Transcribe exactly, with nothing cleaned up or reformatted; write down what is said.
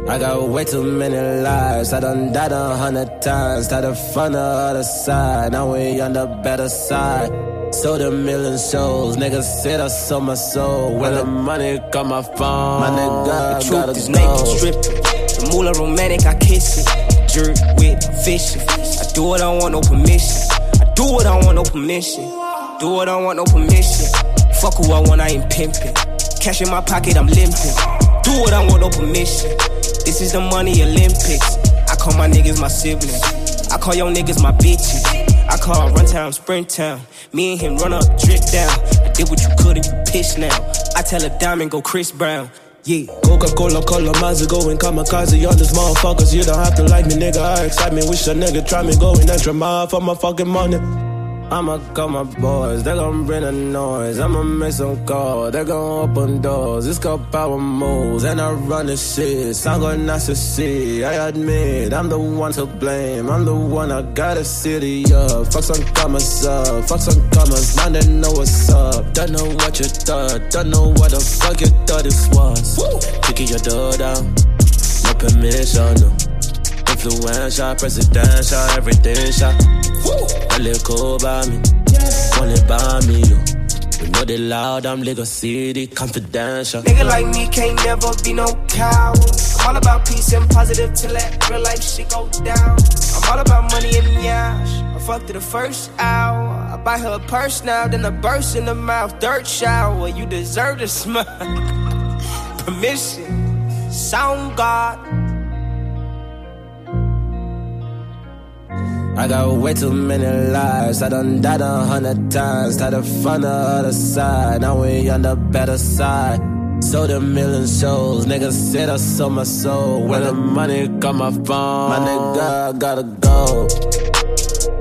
I got way too many lives. I done died a hundred times. Started from the other side. Now we on the better side. Sold a million shows. Niggas said I sold my soul. When the money got my phone, my nigga the gotta truth is go. naked stripping. The moolah romantic, I kiss it. Jerk with fishing. I do it, I don't want no permission. I do it, I don't want no permission. Do it, I don't want no permission. Fuck who I want, I ain't pimping. Cash in my pocket, I'm limping. Do it, I don't want no permission. This is the money Olympics. I call my niggas my siblings. I call your niggas my bitches. I call run town, sprint town. Me and him run up, drip down. I did what you could and you piss now. I tell a diamond go Chris Brown. Yeah. Coca-Cola, color, Mazda going kamikaze on these motherfuckers. You don't have to like me, nigga. I excite me. Wish a nigga try me going extra mile for my fucking money. I'ma call my boys, they gon' bring the noise. I'ma make some calls, they gon' open doors. It's called power moves, and I run the shit. Sound good not to see, I admit I'm the one to blame. I'm the one, I got a city up. Fuck some commas up, fuck some commas. Now they know what's up. Don't know what you thought, don't know what the fuck you thought this was. Kicking your door down, no permission, no. Influential, presidential, everything shot. A little by me, want it by me, yo. We know they loud, I'm Lagos City, confidential. Nigga like me can't never be no coward. I'm all about peace and positive till that real life shit go down. I'm all about money and yash. I fucked her the first hour. I buy her a purse now, then a burst in the mouth, dirt shower. You deserve to smile. Permission, sound God. I got way too many lives. I done died a hundred times. Started from the other side. Now we on the better side. Sold a million shows. Niggas said I sold my soul. When the money got my phone, my nigga gotta go.